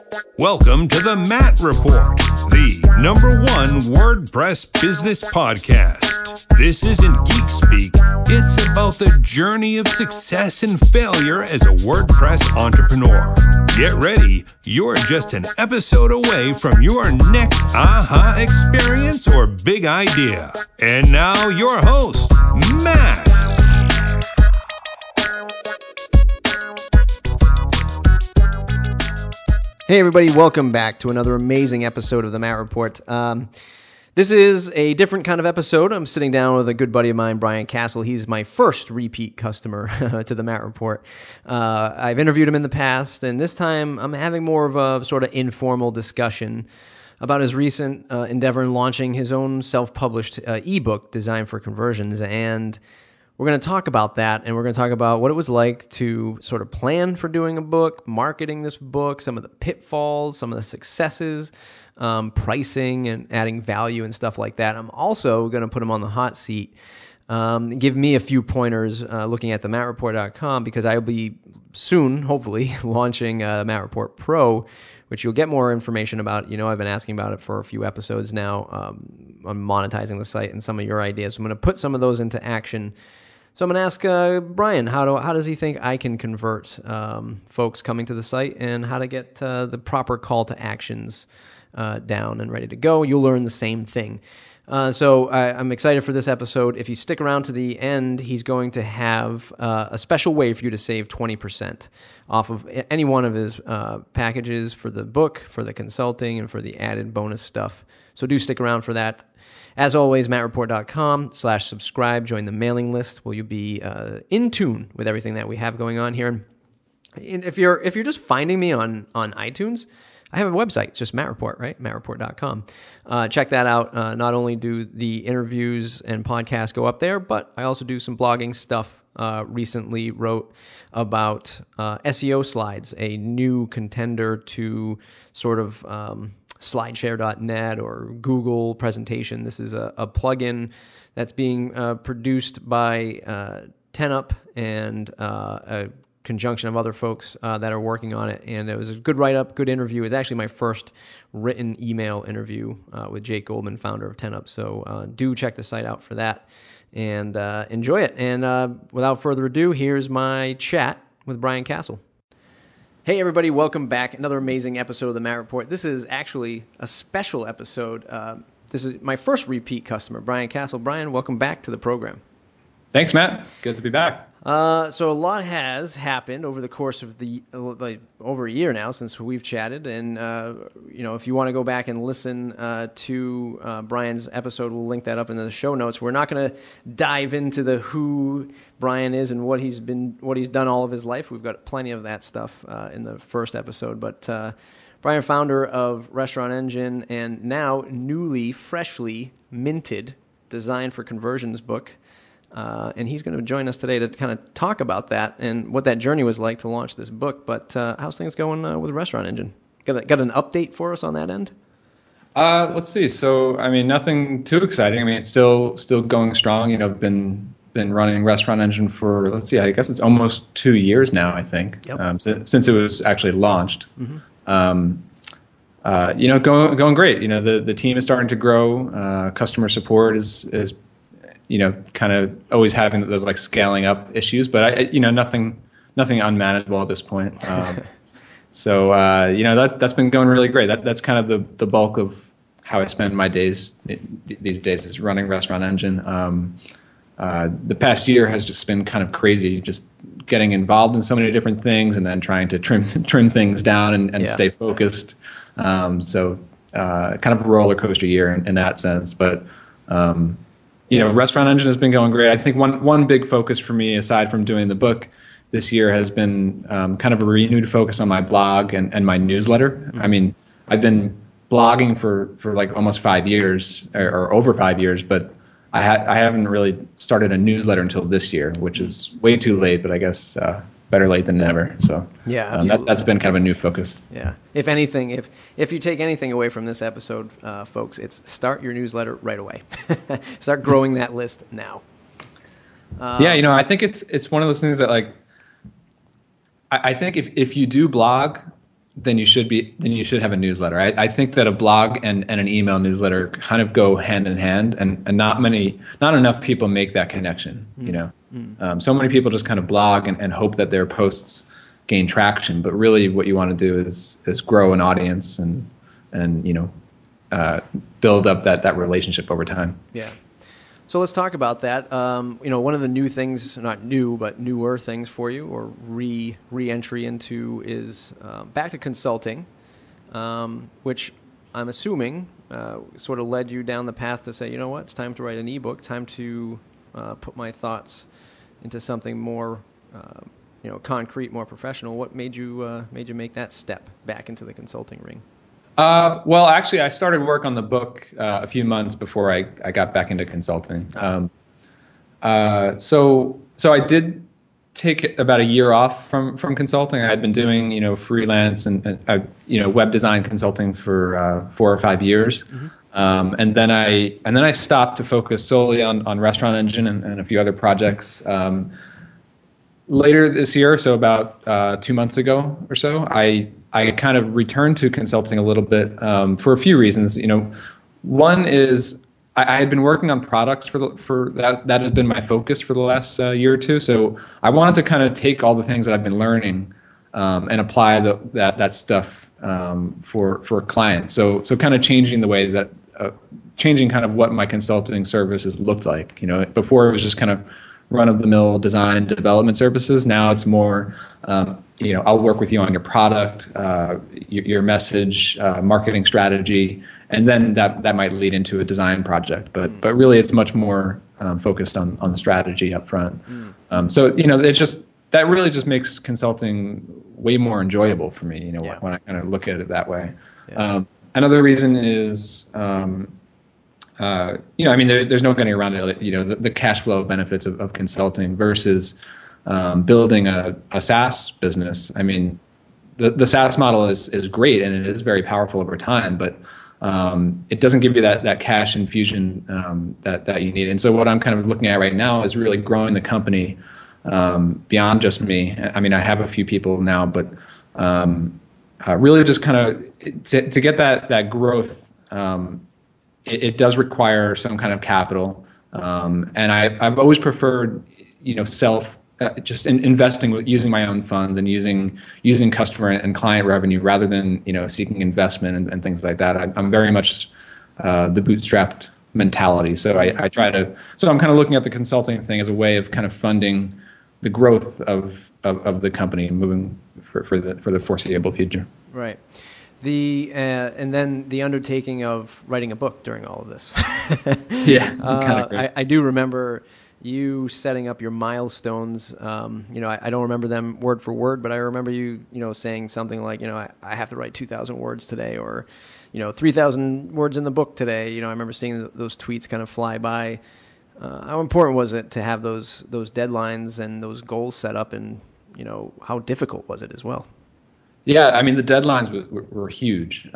Welcome to the Matt Report, the #1 WordPress business podcast. This isn't geek speak. It's about the journey of success and failure as a WordPress entrepreneur. Get ready. You're just an episode away from your next aha experience or big idea. And now your host, Matt. Hey everybody, welcome back to another amazing episode of the Matt Report. This is a different kind of episode. I'm sitting down with a good buddy of mine, Brian Castle. He's my first repeat customer to the Matt Report. I've interviewed him in the past, and this time I'm having more of a sort of informal discussion about his recent endeavor in launching his own self-published ebook, Design for Conversions, and we're going to talk about that, and we're going to talk about what it was like to sort of plan for doing a book, marketing this book, some of the pitfalls, some of the successes, pricing and adding value and stuff like that. I'm also going to put him on the hot seat, give me a few pointers looking at the mattreport.com, because I'll be soon, hopefully, launching Matt Report Pro, which you'll get more information about. You know, I've been asking about it for a few episodes now. I'm monetizing the site and some of your ideas. I'm going to put some of those into action. So I'm going to ask Brian, how does he think I can convert folks coming to the site, and how to get the proper call to actions down and ready to go. You'll learn the same thing. So I'm excited for this episode. If you stick around to the end, he's going to have a special way for you to save 20% off of any one of his packages for the book, for the consulting, and for the added bonus stuff. So do stick around for that. As always, mattreport.com/subscribe. Join the mailing list where you'll be in tune with everything that we have going on here. And if you're just finding me on iTunes, I have a website. It's just Matt Report, right? mattreport.com. Check that out. Not only do the interviews and podcasts go up there, but I also do some blogging stuff. Recently wrote about SEO Slides, a new contender to sort of slideshare.net or Google presentation. This is a plugin that's being produced by 10up and a conjunction of other folks that are working on it. And it was a good write-up, good interview. It's actually my first written email interview with Jake Goldman, founder of 10up. So do check the site out for that and enjoy it. And without further ado, here's my chat with Brian Castle. Hey everybody, welcome back. Another amazing episode of the Matt Report. This is actually a special episode. This is my first repeat customer, Brian Castle. Brian, welcome back to the program. Thanks, Matt. Good to be back. So a lot has happened over the course of over a year now since we've chatted, and if you want to go back and listen to Brian's episode, we'll link that up in the show notes. We're not going to dive into the who Brian is and what he's done all of his life. We've got plenty of that stuff in the first episode, but Brian, founder of Restaurant Engine, and now freshly minted Design for Conversions book. And he's going to join us today to kind of talk about that and what that journey was like to launch this book. But how's things going with Restaurant Engine? Got an update for us on that end? Let's see. So, nothing too exciting. It's still going strong. Been running Restaurant Engine for, let's see, I guess it's almost 2 years now, I think, yep. Since it was actually launched. Mm-hmm. Going great. The team is starting to grow. Customer support is kind of always having those like scaling up issues, but nothing unmanageable at this point. That's been going really great. That's kind of the bulk of how I spend my days these days, is running Restaurant Engine. The past year has just been kind of crazy, just getting involved in so many different things and then trying to trim things down and stay focused. Kind of a roller coaster year in that sense, but Restaurant Engine has been going great. I think one big focus for me, aside from doing the book this year, has been kind of a renewed focus on my blog and my newsletter. Mm-hmm. I've been blogging for like almost 5 years or over 5 years, but I haven't really started a newsletter until this year, which is way too late, but I guess better late than never. So yeah, that's been kind of a new focus. Yeah. If anything, if you take anything away from this episode, folks, it's start your newsletter right away. Start growing that list now. I think it's one of those things that, like, I think if you do blog, then you should have a newsletter. I think that a blog and an email newsletter kind of go hand in hand, and not enough people make that connection. So many people just kind of blog and hope that their posts gain traction, but really what you want to do is grow an audience and build up that relationship over time. Yeah. So let's talk about that. One of the new things, not new, but newer things for you, or re-entry into, is back to consulting, which I'm assuming sort of led you down the path to say, you know what, it's time to write an ebook, time to put my thoughts into something more, concrete, more professional. What made you make that step back into the consulting ring? Well, actually, I started work on the book a few months before I got back into consulting. So I did take about a year off from consulting. I had been doing freelance and web design consulting for 4 or 5 years, and then I stopped to focus solely on Restaurant Engine and a few other projects. Later this year, so about 2 months ago or so, I kind of returned to consulting a little bit for a few reasons. One is I had been working on products for that has been my focus for the last year or two. So I wanted to kind of take all the things that I've been learning and apply that stuff for clients. So kind of changing the way that changing kind of what my consulting services looked like. Before it was just kind of run-of-the-mill design and development services. Now it's more, I'll work with you on your product, your message, marketing strategy, and then that might lead into a design project. But really, it's much more focused on the strategy up front. So it's just that really just makes consulting way more enjoyable for me. When I kind of look at it that way. Yeah. Another reason is. There's no getting around it. The cash flow benefits of consulting versus building a SaaS business. I mean, the SaaS model is great and it is very powerful over time, but it doesn't give you that cash infusion that you need. And so what I'm kind of looking at right now is really growing the company beyond just me. I mean, I have a few people now, but really just kind of to get that growth. It does require some kind of capital, and I've always preferred, just investing with using my own funds and using customer and client revenue rather than seeking investment and things like that. I'm very much the bootstrapped mentality. So I try to. So I'm kind of looking at the consulting thing as a way of kind of funding the growth of the company moving for the foreseeable future. Right. And then the undertaking of writing a book during all of this. Yeah, kind of crazy. I do remember you setting up your milestones. I don't remember them word for word, but I remember you, saying something like, I have to write 2,000 words today, or, 3,000 words in the book today. I remember seeing those tweets kind of fly by. How important was it to have those deadlines and those goals set up, and how difficult was it as well? Yeah, I mean the deadlines were huge.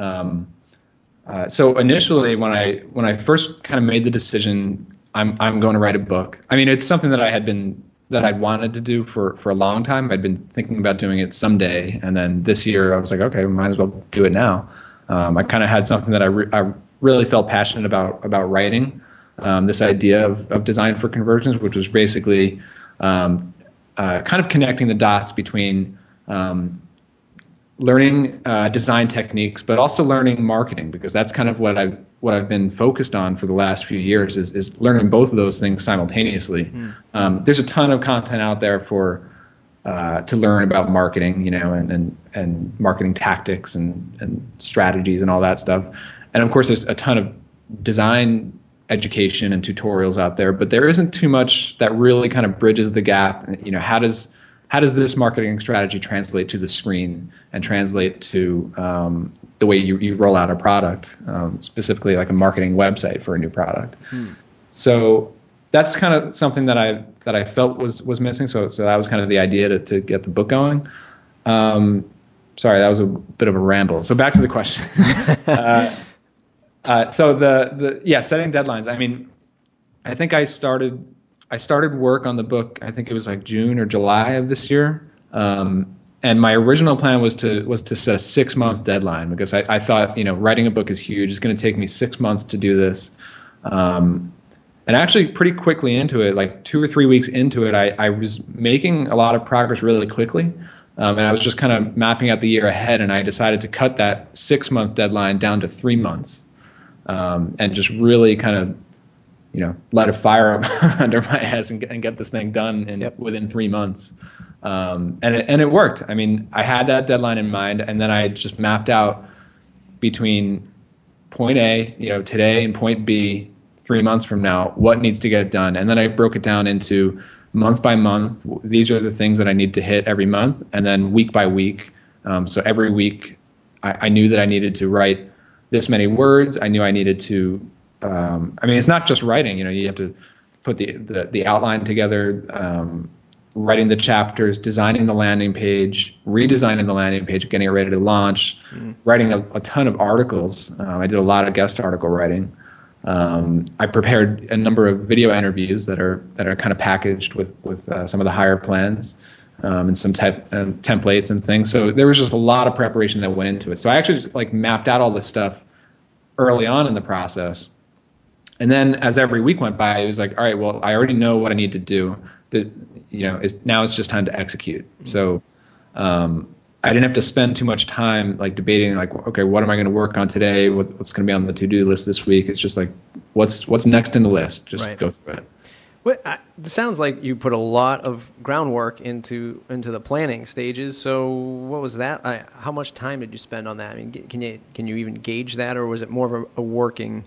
So initially, when I first kind of made the decision, I'm going to write a book. I mean, it's something that I'd wanted to do for a long time. I'd been thinking about doing it someday, and then this year I was like, okay, we might as well do it now. I kind of had something that I really felt passionate about writing. This idea of design for conversions, which was basically kind of connecting the dots between learning design techniques, but also learning marketing, because that's kind of what I've been focused on for the last few years is learning both of those things simultaneously. There's a ton of content out there to learn about marketing, and marketing tactics and strategies and all that stuff. And of course, there's a ton of design education and tutorials out there, but there isn't too much that really kind of bridges the gap. How does this marketing strategy translate to the screen and translate to the way you roll out a product, specifically like a marketing website for a new product? So that's kind of something that I felt was missing. So that was kind of the idea to get the book going. Sorry, that was a bit of a ramble. So back to the question. So setting deadlines. I mean, I think I started work on the book, I think it was like June or July of this year. and my original plan was to set a 6-month deadline, because I thought, writing a book is huge. It's going to take me 6 months to do this. And actually pretty quickly into it, like 2 or 3 weeks into it, I was making a lot of progress really quickly. And I was just kind of mapping out the year ahead, and I decided to cut that 6-month deadline down to 3 months, and just really kind of, light a fire up under my ass and get this thing done within 3 months. And it worked. I mean, I had that deadline in mind, and then I just mapped out between point A, today, and point B, 3 months from now, what needs to get done. And then I broke it down into month by month. These are the things that I need to hit every month, and then week by week. So every week, I knew that I needed to write this many words. I knew I needed to. It's not just writing. You have to put the outline together, writing the chapters, designing the landing page, redesigning the landing page, getting it ready to launch, writing a ton of articles. I did a lot of guest article writing. I prepared a number of video interviews that are kind of packaged with some of the higher plans, and some templates and things. So there was just a lot of preparation that went into it. So I actually just mapped out all this stuff early on in the process. And then as every week went by, it was like, all right, well, I already know what I need to do. Now it's just time to execute. So I didn't have to spend too much time debating okay, what am I going to work on today? What's going to be on the to-do list this week? It's just what's next in the list? Just go through it. It sounds like you put a lot of groundwork into the planning stages. So what was that? How much time did you spend on that? I mean, can you even gauge that, or was it more of a working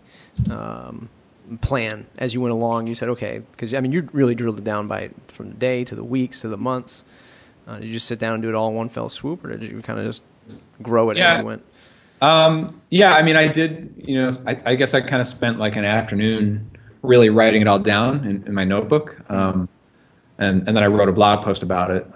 plan as you went along? You said, okay, because you really drilled it down from the day to the weeks to the months. Did you just sit down and do it all in one fell swoop, or did you kind of just grow it as you went? I did. I guess I kind of spent an afternoon really writing it all down in my notebook, and then I wrote a blog post about it.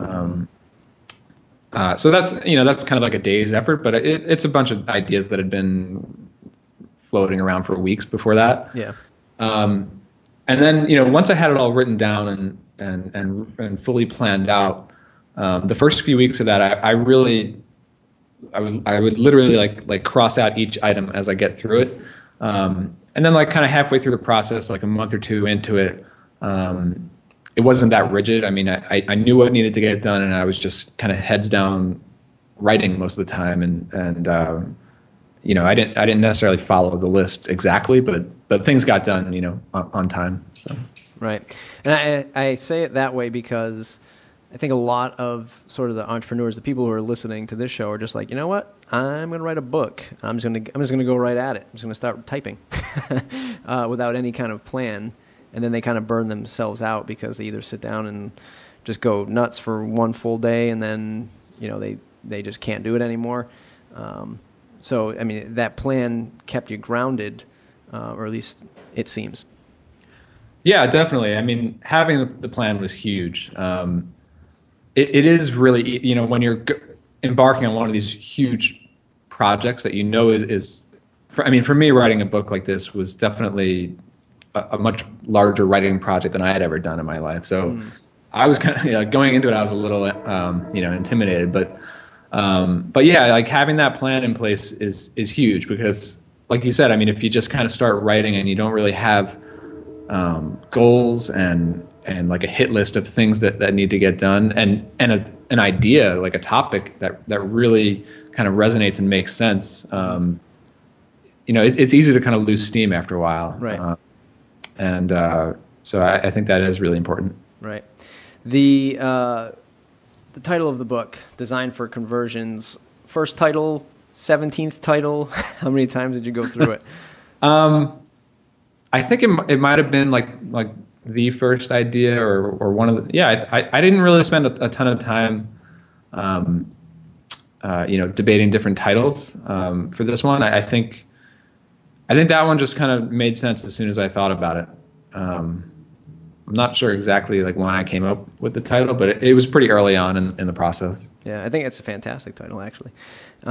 So that's kind of like a day's effort, but it's a bunch of ideas that had been floating around for weeks before that. Yeah. And then once I had it all written down and fully planned out. The first few weeks of that, I would literally cross out each item as I get through it, and then kind of halfway through the process, a month or two into it, it wasn't that rigid. I knew what needed to get done, and I was just kind of heads down writing most of the time, and I didn't necessarily follow the list exactly, but things got done on time. So right, and I say it that way because I think a lot of sort of the entrepreneurs, the people who are listening to this show, are just like, you know what? I'm going to write a book. I'm just going to go right at it. I'm just going to start typing without any kind of plan, and then they kind of burn themselves out because they either sit down and just go nuts for one full day, and then they just can't do it anymore. So that plan kept you grounded, or at least it seems. Yeah, definitely. Having the plan was huge. It is really, when you're embarking on one of these huge projects that is for me, writing a book like this was definitely a much larger writing project than I had ever done in my life. So I was kind of, going into it, I was a little, intimidated, but yeah, having that plan in place is huge, because like you said, if you just kind of start writing and you don't really have goals and a hit list of things that need to get done, and an idea, a topic that really kind of resonates and makes sense, it's easy to kind of lose steam after a while. Right. So I think that is really important. Right. The title of the book, Design for Conversions, first title, 17th title, how many times did you go through it? I think it might have been like the first idea or one of the, I didn't really spend a ton of time, debating different titles, for this one. I think that one just kind of made sense as soon as I thought about it. I'm not sure exactly when I came up with the title, but it was pretty early on in the process. Yeah, I think it's a fantastic title, actually.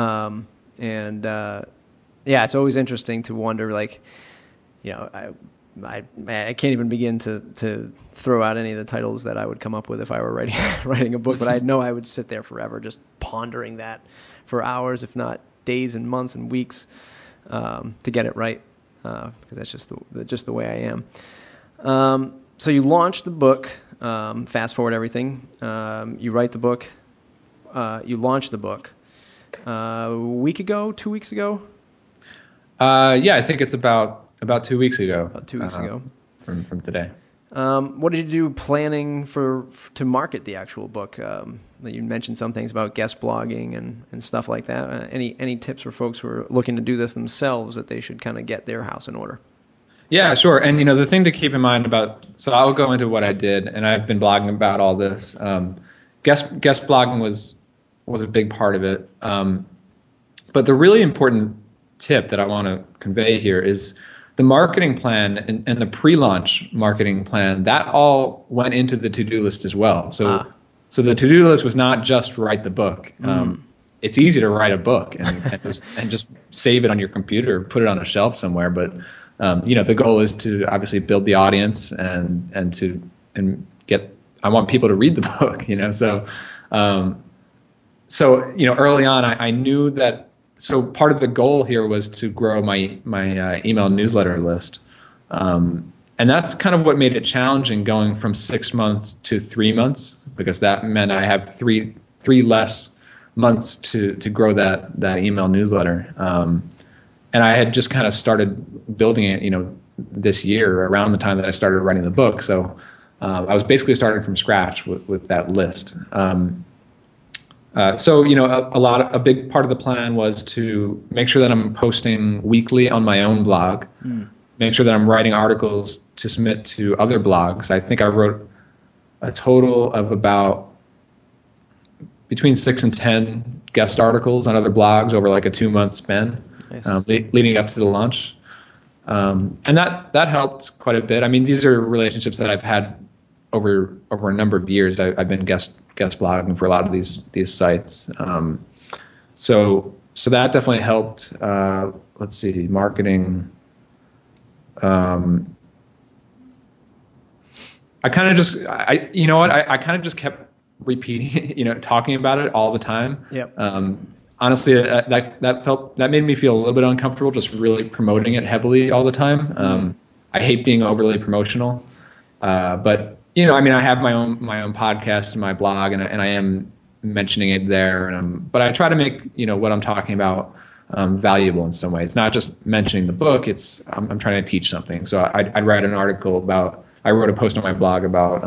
It's always interesting to wonder, I can't even begin to throw out any of the titles that I would come up with if I were writing a book. But I know I would sit there forever just pondering that for hours, if not days and months and weeks, to get it right, because that's just the way I am. So you launched the book. Fast forward everything. You write the book. You launched the book a week ago, 2 weeks ago. Yeah, I think it's about 2 weeks ago. About 2 weeks ago. From today. What did you do planning to market the actual book? You mentioned some things about guest blogging and stuff like that. Any tips for folks who are looking to do this themselves that they should kind of get their house in order? Yeah, sure. And the thing to keep in mind so I'll go into what I did, and I've been blogging about all this. Guest blogging was a big part of it. But the really important tip that I want to convey here is the marketing plan and the pre-launch marketing plan, that all went into the to-do list as well. So the to-do list was not just write the book. It's easy to write a book and just save it on your computer, put it on a shelf somewhere. But the goal is to obviously build the audience and get. I want people to read the book. So early on, I knew that. So part of the goal here was to grow my email newsletter list, and that's kind of what made it challenging going from 6 months to 3 months, because that meant I have three less months to grow that email newsletter. And I had just kind of started building it, this year around the time that I started writing the book. So I was basically starting from scratch with that list. A big part of the plan was to make sure that I'm posting weekly on my own blog, make sure that I'm writing articles to submit to other blogs. I think I wrote a total of about between 6 and 10 guest articles on other blogs over like a 2-month span, nice. Leading up to the launch. And that helped quite a bit. I mean, these are relationships that I've had over a number of years. I've been guest blogging for a lot of these sites. So that definitely helped. Let's see, marketing. I kind of just kept repeating, talking about it all the time. Yep. Honestly, that made me feel a little bit uncomfortable, just really promoting it heavily all the time. I hate being overly promotional, but I have my own podcast and my blog, and I am mentioning it there. But I try to make what I'm talking about valuable in some way. It's not just mentioning the book. I'm trying to teach something. So I'd write an article about. I wrote a post on my blog about.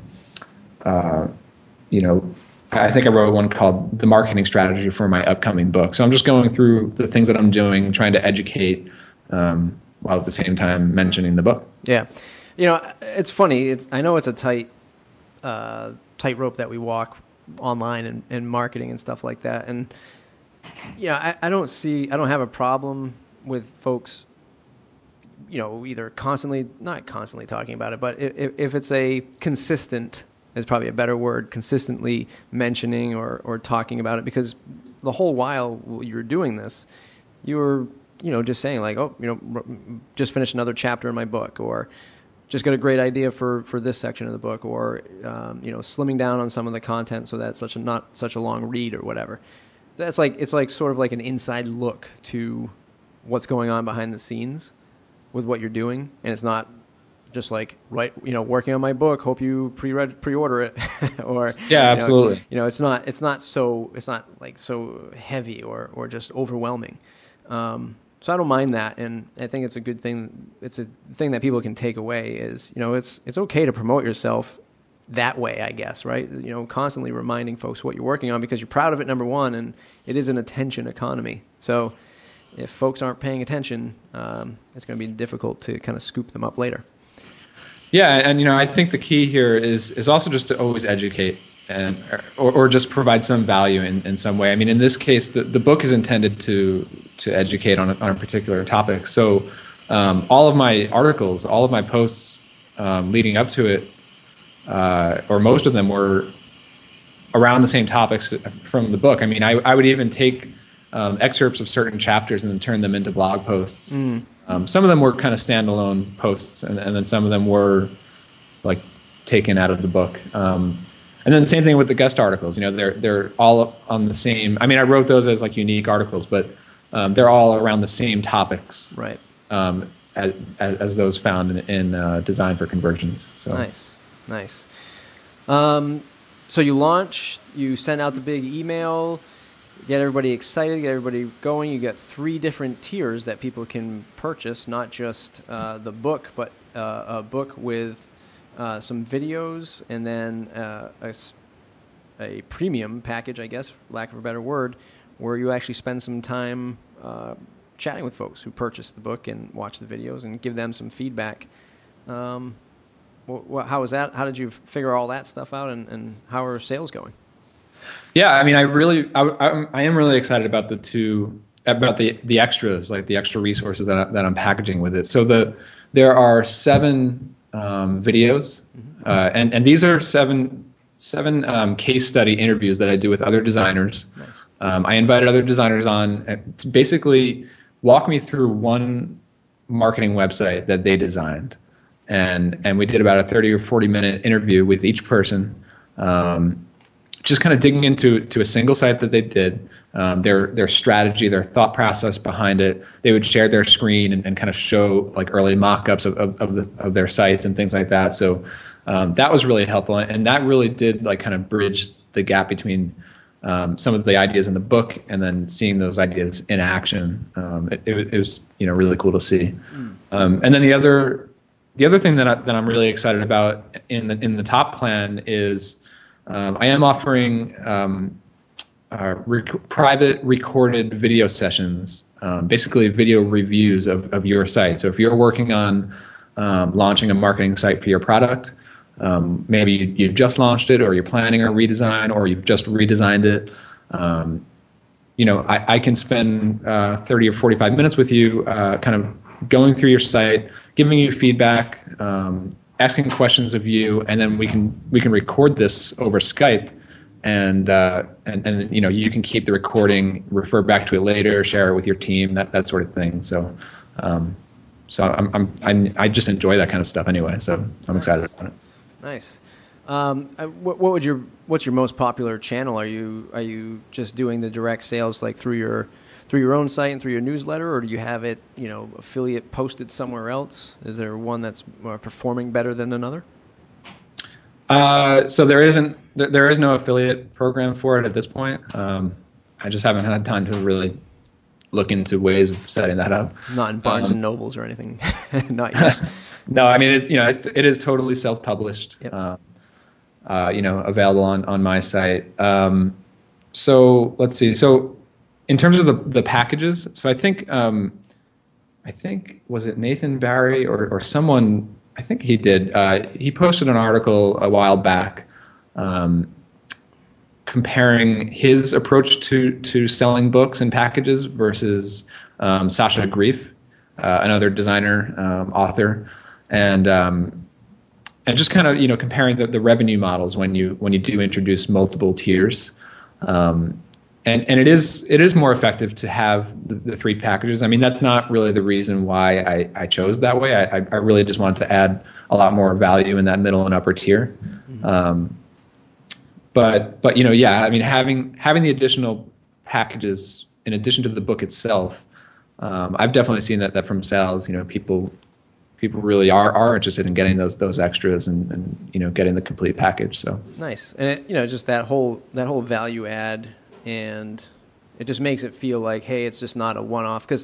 I think I wrote one called "The Marketing Strategy for My Upcoming Book." So I'm just going through the things that I'm doing, trying to educate, while at the same time mentioning the book. Yeah. It's funny. I know it's a tightrope that we walk online and marketing and stuff like that. And I don't have a problem with folks, either not constantly talking about it, but if it's a consistent, is probably a better word, consistently mentioning or talking about it, because the whole while you're doing this, you're just saying like, just finished another chapter in my book, or just got a great idea for this section of the book, or slimming down on some of the content so that's not such a long read or whatever. It's like sort of like an inside look to what's going on behind the scenes with what you're doing, and it's not just like working on my book. Hope you pre-order it, or yeah, absolutely. It's not so heavy or just overwhelming. So I don't mind that, and I think it's a good thing. It's a thing that people can take away is, it's okay to promote yourself that way, I guess, right? Constantly reminding folks what you're working on because you're proud of it, number one, and it is an attention economy. So if folks aren't paying attention, it's going to be difficult to kind of scoop them up later. Yeah, and I think the key here is also just to always educate or just provide some value in some way. I mean, in this case, the book is intended to educate on a particular topic. So all of my articles, all of my posts leading up to it, or most of them were around the same topics from the book. I mean, I would even take excerpts of certain chapters and then turn them into blog posts. Some of them were kind of standalone posts, and then some of them were like taken out of the book. And then the same thing with the guest articles. They're all on the same. I mean, I wrote those as like unique articles, but they're all around the same topics, right? As those found in Design for Conversions. So nice. So you send out the big email, get everybody excited, get everybody going. You get 3 different tiers that people can purchase, not just the book, but a book with some videos, and then a premium package, I guess, for lack of a better word, where you actually spend some time chatting with folks who purchase the book and watch the videos and give them some feedback. How was that? How did you figure all that stuff out, and how are sales going? Yeah, I mean, I am really excited about the extras, like the extra resources that I'm packaging with it. So there are 7 videos, and these are seven case study interviews that I do with other designers. Nice. I invited other designers on to basically walk me through one marketing website that they designed, and we did about a 30 or 40 minute interview with each person, just kind of digging into a single site that they did, their strategy, their thought process behind it. They would share their screen and kind of show like early mock-ups of their sites and things like that. So that was really helpful, and that really did like kind of bridge the gap between some of the ideas in the book and then seeing those ideas in action. It was really cool to see. And then the other thing that I'm really excited about in the top plan is I am offering private recorded video sessions, basically video reviews of your site. So if you're working on launching a marketing site for your product, maybe you've just launched it, or you're planning a redesign, or you've just redesigned it, I can spend 30 or 45 minutes with you, kind of going through your site, giving you feedback, asking questions of you, and then we can record this over Skype, and you can keep the recording, refer back to it later, share it with your team, that sort of thing. So I just enjoy that kind of stuff anyway. So I'm excited about it. Nice. What's your most popular channel? Are you just doing the direct sales like through your own site and through your newsletter, or do you have it, affiliate posted somewhere else? Is there one that's performing better than another? So there is no affiliate program for it at this point. I just haven't had time to really look into ways of setting that up. Not in Barnes and Nobles or anything. Not yet. No, I mean, it is totally self-published. Yep. Available on my site. So let's see. So in terms of the packages, so I think was it Nathan Barry or someone? I think he did. He posted an article a while back, comparing his approach to selling books and packages versus Sasha Grief, another designer, author, and just kind of comparing the revenue models when you do introduce multiple tiers. And it is more effective to have the 3 packages. I mean, that's not really the reason why I chose that way. I really just wanted to add a lot more value in that middle and upper tier. But yeah, I mean, having the additional packages in addition to the book itself, I've definitely seen that from sales. People really are interested in getting those extras and getting the complete package. So nice, and just that whole value add. And it just makes it feel like, hey, it's just not a one-off, because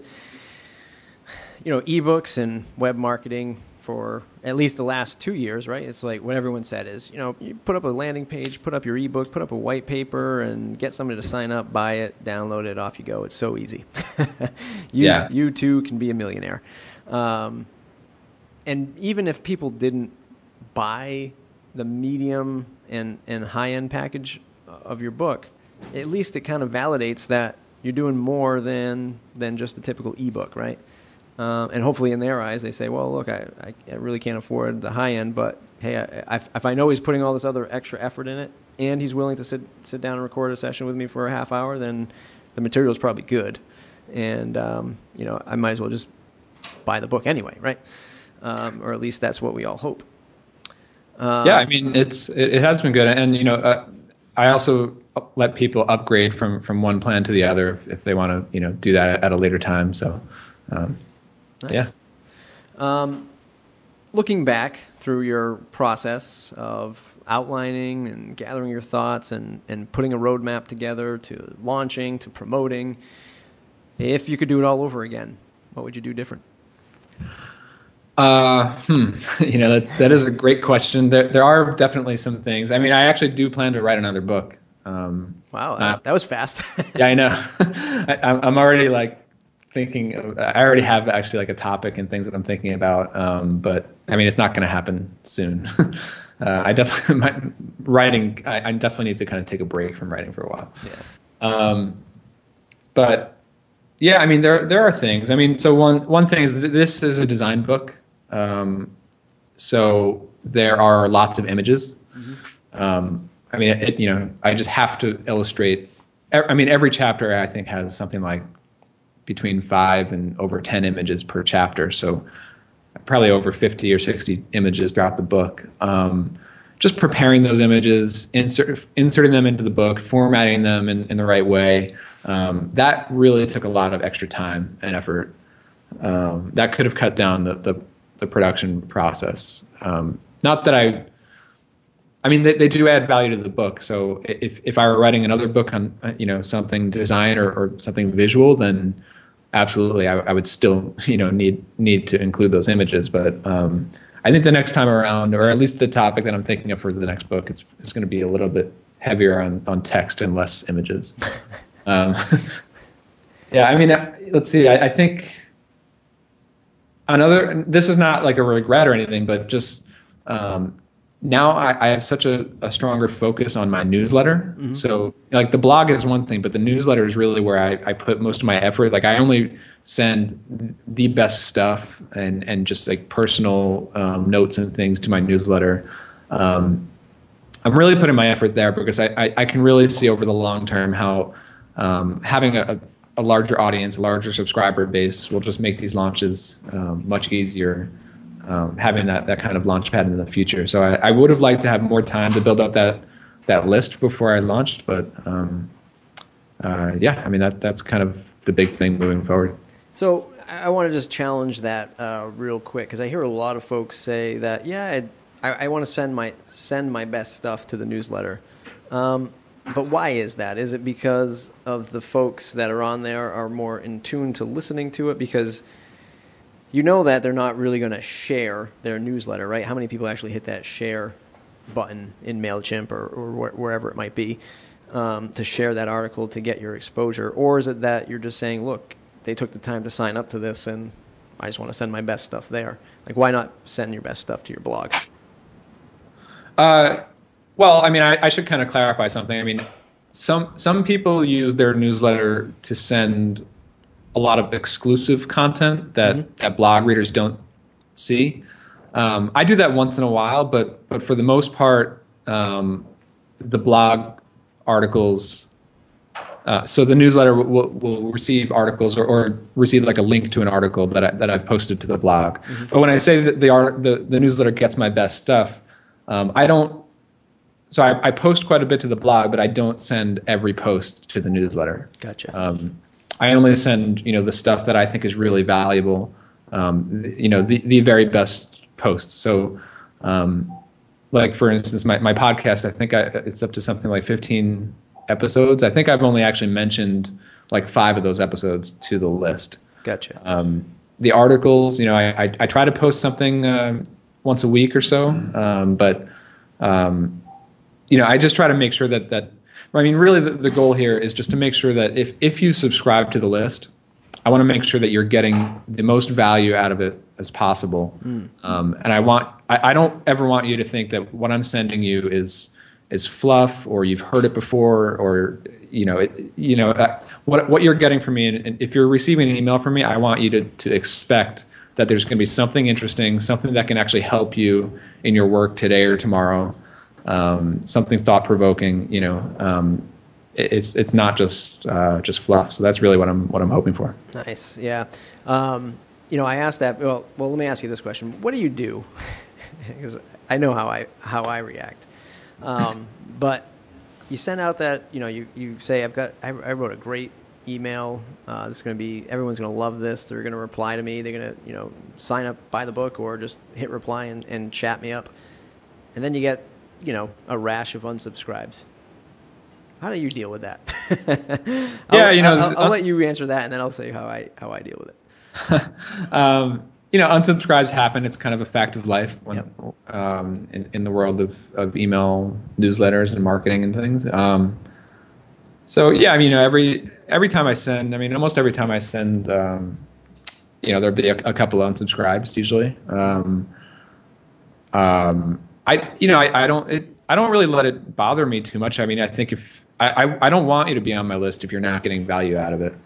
ebooks and web marketing for at least the last 2 years, right? It's like what everyone said is, you put up a landing page, put up your ebook, put up a white paper, and get somebody to sign up, buy it, download it, off you go. It's so easy. You too can be a millionaire. And even if people didn't buy the medium and high-end package of your book, at least it kind of validates that you're doing more than just the typical ebook, right? And hopefully in their eyes, they say, well, look, I really can't afford the high end, but hey, if I know he's putting all this other extra effort in it and he's willing to sit down and record a session with me for a half hour, then the material is probably good. And, I might as well just buy the book anyway, right? Or at least that's what we all hope. Yeah, I mean, it has been good, and I also let people upgrade from one plan to the other if they want to do that at a later time. So, nice. Yeah. Looking back through your process of outlining and gathering your thoughts and putting a roadmap together to launching to promoting, if you could do it all over again, what would you do different? That is a great question. There are definitely some things. I mean, I actually do plan to write another book. Wow, that was fast. Yeah, I know. I'm already thinking. I already have actually a topic and things that I'm thinking about. But I mean, it's not going to happen soon. I definitely writing. I definitely need to kind of take a break from writing for a while. Yeah. But yeah, I mean, there are things. I mean, so one thing is this is a design book. So there are lots of images. Mm-hmm. I mean, I just have to illustrate. I mean, every chapter I think has something like between 5 and over 10 images per chapter. So probably over 50 or 60 images throughout the book. Just preparing those images, inserting them into the book, formatting them in the right way. That really took a lot of extra time and effort. That could have cut down the production process. Not that I mean, they do add value to the book. So if I were writing another book on, something design or something visual, then absolutely I would still, need to include those images. But I think the next time around, or at least the topic that I'm thinking of for the next book, it's going to be a little bit heavier on text and less images. Yeah, I mean, let's see. I think this is not like a regret or anything, but just now I have such a stronger focus on my newsletter. Mm-hmm. So the blog is one thing, but the newsletter is really where I put most of my effort. I only send the best stuff and just personal notes and things to my newsletter. I'm really putting my effort there because I can really see over the long term how having a larger audience, a larger subscriber base will just make these launches much easier. Having that kind of launch pad in the future. So I would have liked to have more time to build up that list before I launched, but yeah, I mean that's kind of the big thing moving forward. So I want to just challenge that real quick because I hear a lot of folks say that I want to send my best stuff to the newsletter, but why is that? Is it because of the folks that are on there are more in tune to listening to it because that they're not really going to share their newsletter, right? How many people actually hit that share button in MailChimp or wherever it might be to share that article to get your exposure? Or is it that you're just saying, look, they took the time to sign up to this and I just want to send my best stuff there? Why not send your best stuff to your blog? Well, I mean, I should kind of clarify something. I mean, some people use their newsletter to send a lot of exclusive content that blog readers don't see. I do that once in a while, but for the most part, the blog articles. So the newsletter will receive articles or receive a link to an article that I've posted to the blog. Mm-hmm. But when I say that the newsletter gets my best stuff, I don't. So I post quite a bit to the blog, but I don't send every post to the newsletter. Gotcha. I only send, the stuff that I think is really valuable, the very best posts. So, for instance, my podcast, I think it's up to something like 15 episodes. I think I've only actually mentioned 5 of those episodes to the list. Gotcha. The articles, I try to post something once a week or so, but I just try to make sure that I mean, really, the goal here is just to make sure that if you subscribe to the list, I want to make sure that you're getting the most value out of it as possible. Mm. And I don't ever want you to think that what I'm sending you is fluff or you've heard it before or what you're getting from me. And if you're receiving an email from me, I want you to expect that there's going to be something interesting, something that can actually help you in your work today or tomorrow. Something thought-provoking, it's not just fluff. So that's really what I'm hoping for. Nice, yeah. I asked that. Well, let me ask you this question: what do you do? Because I know how I react. But you send out that you say I wrote a great email. This is going to be everyone's going to love this. They're going to reply to me. They're going to sign up, buy the book, or just hit reply and chat me up. And then you get a rash of unsubscribes. How do you deal with that? I'll let you answer that, and then I'll say how I deal with it. Unsubscribes happen. It's kind of a fact of life when, in the world of email newsletters and marketing and things. Every time I send, almost every time I send, there'll be a couple of unsubscribes usually. I don't really let it bother me too much. I think if I don't want you to be on my list if you're not getting value out of it.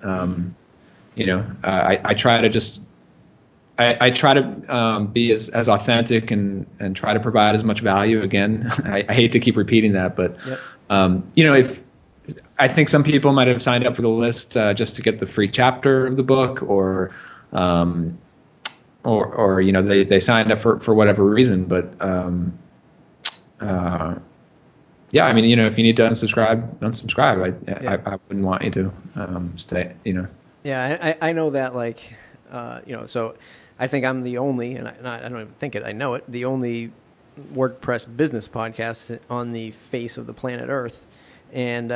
I try to just I try to be as authentic and try to provide as much value. Again, I hate to keep repeating that, but if I think some people might have signed up for the list just to get the free chapter of the book, or they signed up for whatever reason, but if you need to unsubscribe. I wouldn't want you to stay. Yeah, I know that. So I think I'm the only, and I don't even think it. I know it. The only WordPress business podcast on the face of the planet Earth, and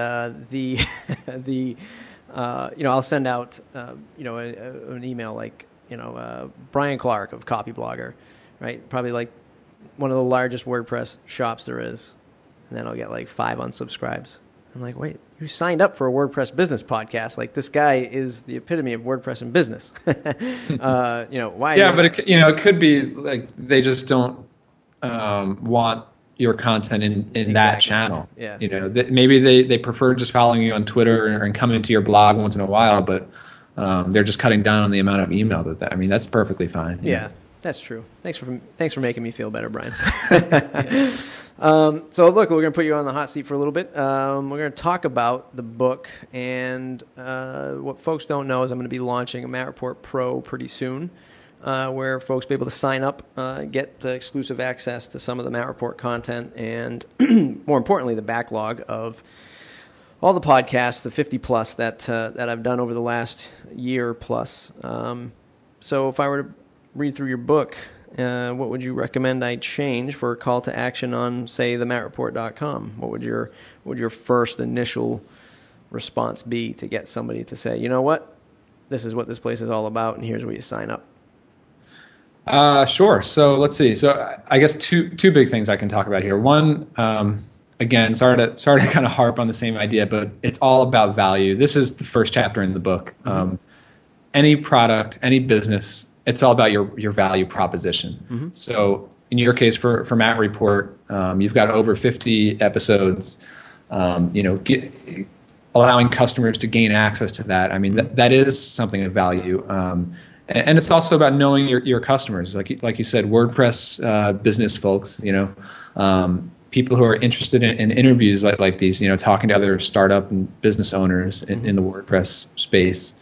I'll send out an email like Brian Clark of Copyblogger, right? Probably like one of the largest WordPress shops there is, and then I'll get like 5 unsubscribes. I'm like, wait, you signed up for a WordPress business podcast? Like, this guy is the epitome of WordPress and business. Why? Yeah, but it could be like they just don't want your content in that channel. Yeah. Maybe they prefer just following you on Twitter and coming to your blog once in a while, but they're just cutting down on the amount of email that's perfectly fine. Yeah, that's true. Thanks for making me feel better, Brian. So look, we're going to put you on the hot seat for a little bit. We're going to talk about the book, and what folks don't know is I'm going to be launching a Matt Report Pro pretty soon, where folks will be able to sign up, get exclusive access to some of the Matt Report content, and more importantly, the backlog of all the podcasts, the 50 plus that I've done over the last year plus. So if I were to read through your book, what would you recommend I change for a call to action on, say, thematreport.com? What would your first initial response be to get somebody to say, you know what, this is what this place is all about, and here's where you sign up? Sure. So let's see. So I guess two big things I can talk about here. One, again, sorry to kind of harp on the same idea, but it's all about value. This is the first chapter in the book. Any product, any business, it's all about your value proposition. Mm-hmm. So in your case, for Matt Report, you've got over 50 episodes, allowing customers to gain access to that. That is something of value. And it's also about knowing your customers. Like you said, WordPress business folks, people who are interested in interviews like these, talking to other startup and business owners in the WordPress space.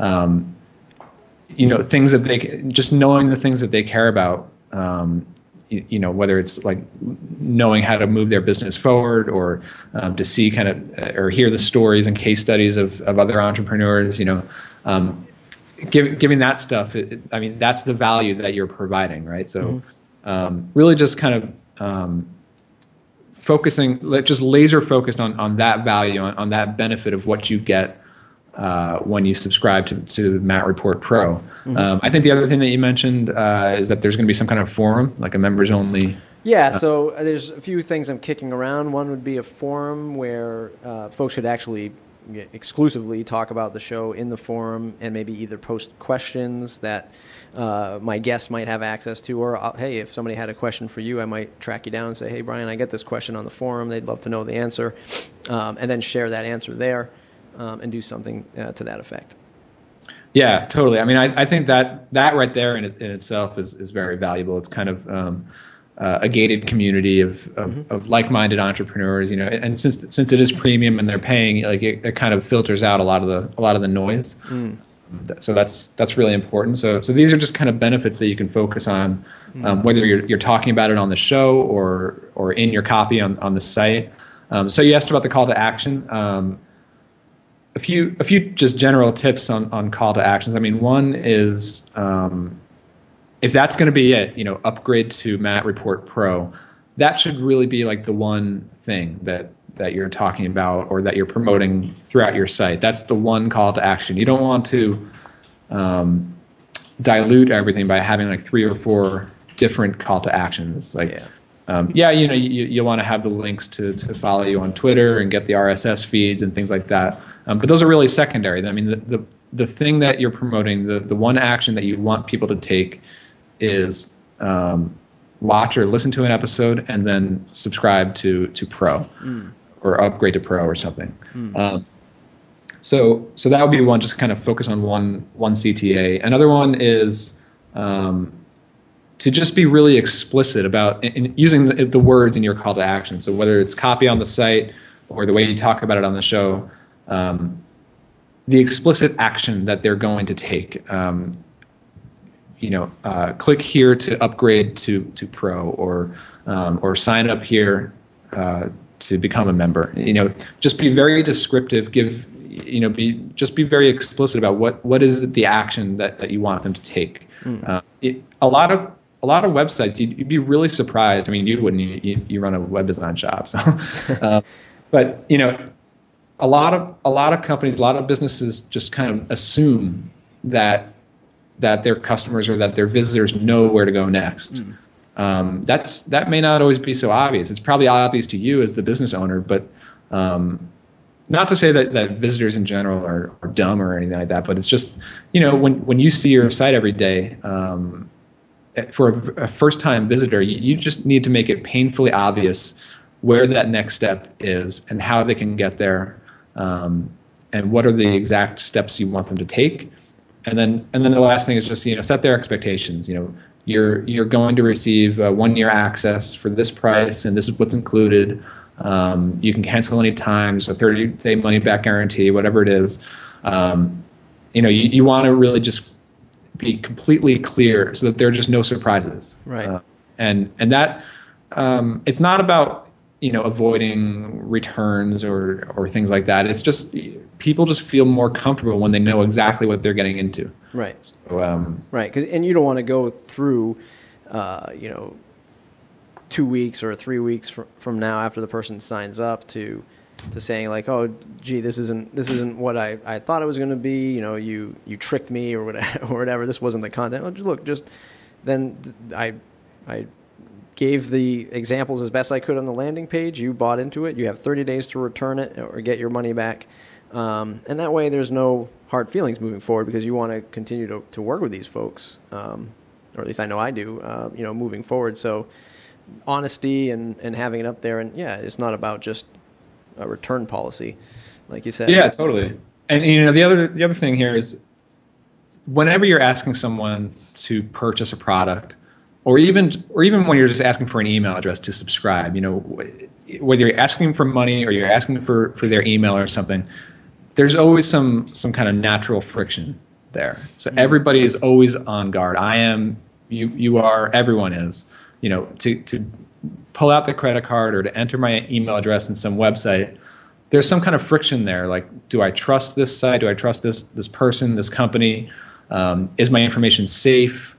Things that just knowing the things that they care about, whether it's like knowing how to move their business forward, or to see or hear the stories and case studies of other entrepreneurs, giving that stuff. That's the value that you're providing, right? So really just kind of focusing, just laser focused on that value, on that benefit of what you get when you subscribe to Matt Report Pro. I think the other thing that you mentioned is that there's going to be some kind of forum, like a members only. Yeah, so there's a few things I'm kicking around. One would be a forum where folks could actually exclusively talk about the show in the forum, and maybe either post questions that my guests might have access to, or hey, if somebody had a question for you, I might track you down and say, hey, Brian, I get this question on the forum. They'd love to know the answer, and then share that answer there. And do something to that effect. Yeah, totally. I think that right there in itself is very valuable. It's kind of a gated community of like-minded entrepreneurs, and since it is premium and they're paying, like it kind of filters out a lot of the noise. So that's really important. So these are just kind of benefits that you can focus on, whether you're talking about it on the show or in your copy on the site. So you asked about the call to action. A few just general tips on call to actions. I mean, one is if that's going to be it, upgrade to Matt Report Pro. That should really be like the one thing that you're talking about or that you're promoting throughout your site. That's the one call to action. You don't want to dilute everything by having like 3 or 4 different call to actions. Like, you want to have the links to follow you on Twitter and get the RSS feeds and things like that. But those are really secondary. I mean, the thing that you're promoting, the one action that you want people to take is watch or listen to an episode and then subscribe to Pro or upgrade to Pro or something. So that would be one, just kind of focus on one CTA. Another one is to just be really explicit about using the words in your call to action. So whether it's copy on the site or the way you talk about it on the show, the explicit action that they're going to take. Click here to upgrade to Pro, or sign up here to become a member. Just be very descriptive. Be very explicit about what is the action that you want them to take. A lot of websites, you'd be really surprised. I mean, you wouldn't. You run a web design shop, so. But a lot of companies, a lot of businesses just kind of assume that their customers or that their visitors know where to go next. That may not always be so obvious. It's probably obvious to you as the business owner, but not to say that visitors in general are dumb or anything like that. But it's just when you see your site every day, for a first-time visitor, you just need to make it painfully obvious where that next step is and how they can get there, and what are the exact steps you want them to take. And then the last thing is just set their expectations. You're going to receive 1-year access for this price, and this is what's included. You can cancel any time. So 30-day money back guarantee, whatever it is. You want to really just be completely clear so that there are just no surprises. Right. And that it's not about avoiding returns or things like that. It's just people just feel more comfortable when they know exactly what they're getting into. Right. So, right. And you don't want to go through, 2 weeks or 3 weeks from now after the person signs up to saying like, oh, gee, this isn't what I thought it was going to be. You tricked me or whatever. This wasn't the content. Look, just then I gave the examples as best I could on the landing page. You bought into it. You have 30 days to return it or get your money back. And that way there's no hard feelings moving forward because you want to continue to work with these folks. Or at least I know I do, moving forward. So honesty and having it up there. And it's not about just a return policy, like you said. Yeah, totally. And the other thing here is whenever you're asking someone to purchase a product, or even when you're just asking for an email address to subscribe, whether you're asking for money or you're asking for their email or something, there's always some kind of natural friction there. So everybody is always on guard. I am, you are, everyone is. To pull out the credit card or to enter my email address in some website, there's some kind of friction there. Like, do I trust this site? Do I trust this person, this company? Is my information safe?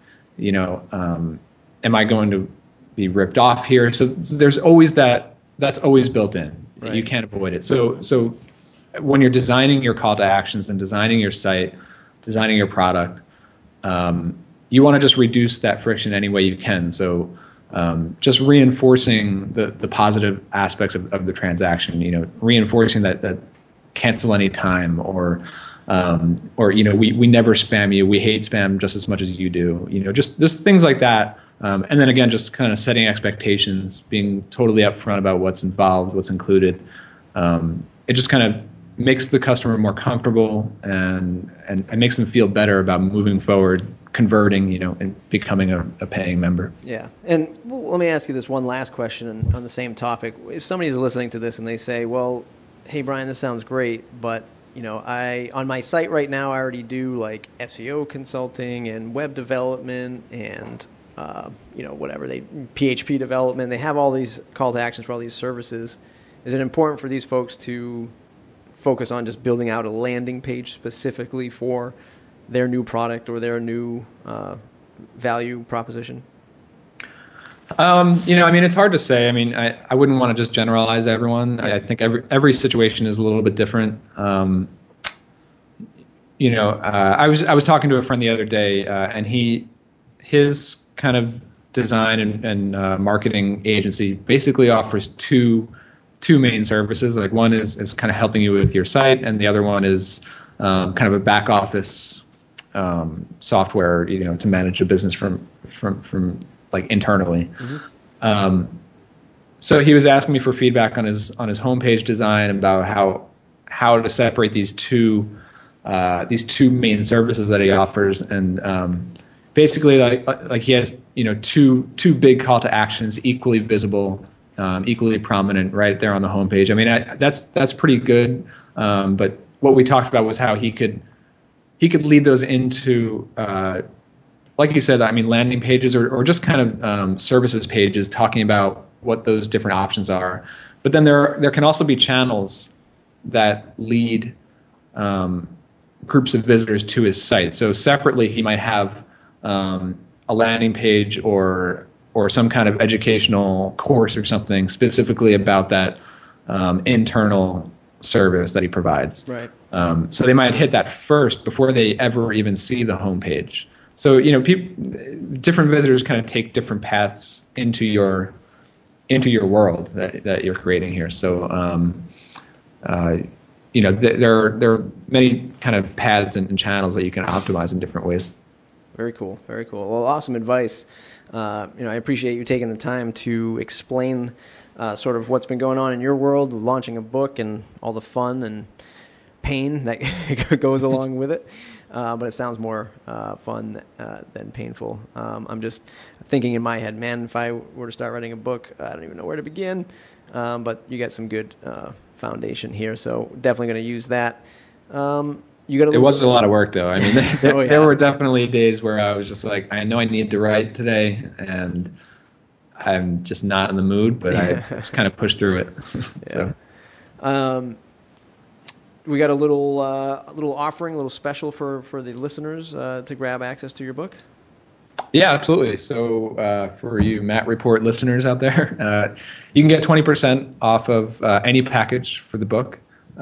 Am I going to be ripped off here? So there's always that's always built in. Right. You can't avoid it. So when you're designing your call to actions and designing your site, designing your product, you want to just reduce that friction any way you can. So just reinforcing the positive aspects of the transaction, reinforcing that cancel any time or we never spam you. We hate spam just as much as you do. Just things like that. And then again, just kind of setting expectations, being totally upfront about what's involved, what's included. It just kind of makes the customer more comfortable and makes them feel better about moving forward, converting, and becoming a paying member. Yeah. And let me ask you this one last question on the same topic. If somebody's listening to this and they say, well, hey, Brian, this sounds great, but on my site right now, I already do like SEO consulting and web development and whatever PHP development. They have all these call to actions for all these services. Is it important for these folks to focus on just building out a landing page specifically for their new product or their new value proposition? It's hard to say. I mean, I wouldn't want to just generalize everyone. I think every situation is a little bit different. I was talking to a friend the other day, and his kind of design and marketing agency basically offers two main services. Like one is kind of helping you with your site, and the other one is kind of a back office software, to manage a business from like internally. Mm-hmm. So he was asking me for feedback on his homepage design about how to separate these two main services that he offers, and basically like he has two big call to actions, equally visible, equally prominent right there on the homepage. I mean, that's pretty good. But what we talked about was how he could lead those into like you said, I mean, landing pages or just kind of services pages talking about what those different options are. But then there can also be channels that lead groups of visitors to his site. So separately, he might have a landing page or some kind of educational course or something specifically about that internal service that he provides. Right. So they might hit that first before they ever even see the homepage. So different visitors kind of take different paths into your world that you're creating here. So there are many kind of paths and channels that you can optimize in different ways. Very cool. Very cool. Well, awesome advice. I appreciate you taking the time to explain sort of what's been going on in your world, launching a book and all the fun and pain that goes along with it. But it sounds more fun than painful. I'm just thinking in my head, man, if I were to start writing a book, I don't even know where to begin. But you got some good foundation here, so definitely going to use that. It was a lot of work, though. I mean, there were definitely days where I was just like, I know I need to write today, and I'm just not in the mood, but I just kind of pushed through it. Yeah. So. We got a little offering, a little special for the listeners to grab access to your book. Yeah, absolutely. So for you Matt Report listeners out there, you can get 20% off of any package for the book.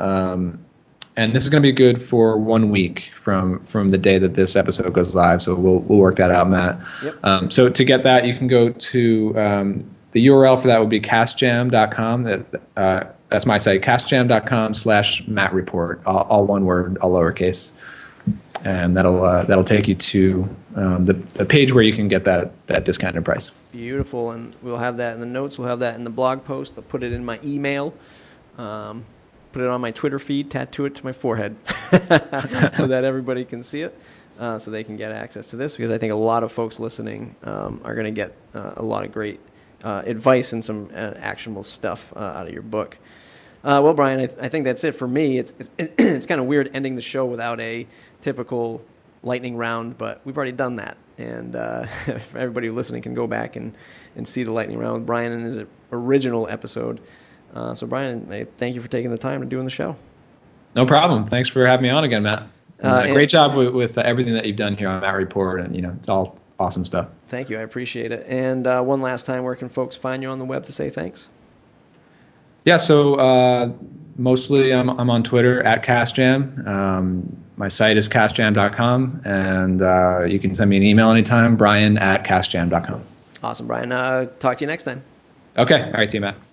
And this is going to be good for 1 week from the day that this episode goes live. So we'll work that out, Matt. Yep. So to get that, you can go to the URL for that would be castjam.com. That's my site, castjam.com/Matt Report, all one word, all lowercase. And that'll take you to the page where you can get that discounted price. Beautiful, and we'll have that in the notes. We'll have that in the blog post. I'll put it in my email, put it on my Twitter feed, tattoo it to my forehead so that everybody can see it, so they can get access to this, because I think a lot of folks listening are going to get a lot of great advice and some actionable stuff out of your book. Well, Brian, I think that's it for me. It's kind of weird ending the show without a typical lightning round, but we've already done that. And everybody listening can go back and see the lightning round with Brian in his original episode. So, Brian, thank you for taking the time and doing the show. No problem. Thanks for having me on again, Matt. Great job with everything that you've done here on Matt Report, and it's all awesome stuff. Thank you. I appreciate it. And one last time, where can folks find you on the web to say thanks? Yeah, so mostly I'm on Twitter at CastJam. My site is castjam.com, and you can send me an email anytime, brian@castjam.com. Awesome, Brian. Talk to you next time. Okay. All right. See you, Matt.